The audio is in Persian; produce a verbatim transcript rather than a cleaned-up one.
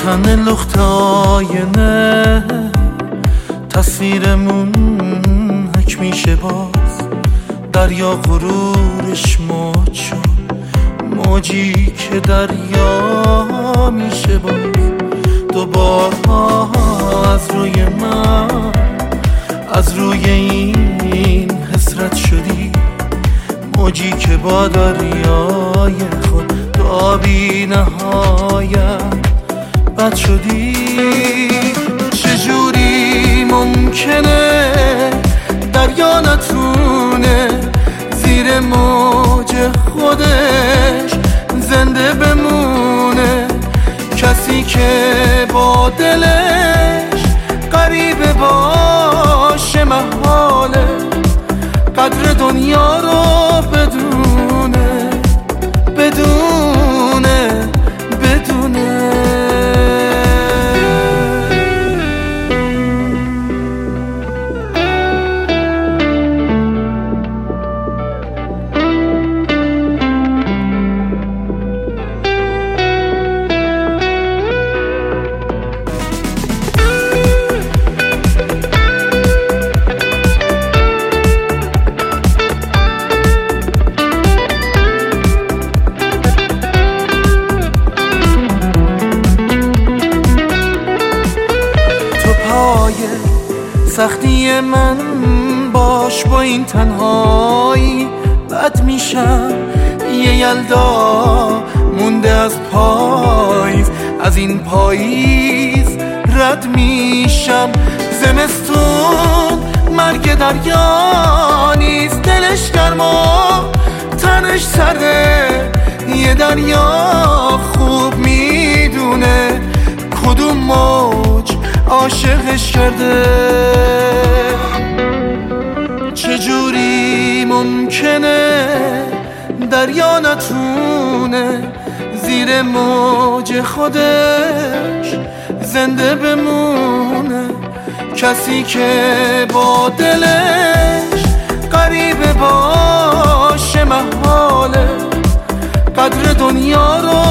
تن لخت آینه تصویرمون حک میشه باز، دریا غرورش موج شد، موجی که دریا میشه باز. دوباره از روی من از روی این حسرت شدی، موجی که با دریای خود تو آبی نهایت بد شدی. چجوری ممکنه دریا نتونه زیر موج خودش زنده بمونه؟ کسی که با دلش غریبه باشه محاله قدر دنیا رو بدونه بدونه بدونه. سختی من باش با این تنهایی بد میشم. یه یلدا مونده از پاییز، از این پاییز رد میشم. زمستون مرگ دریا نیست، دلش گرما تنش سرده. یه دریا خوب میدونه کدوم موج عاشقش کرده. چجوری ممکنه دریا نتونه زیر موج خودش زنده بمونه؟ کسی که با دلش غریبه باشه محاله قدر دنیا رو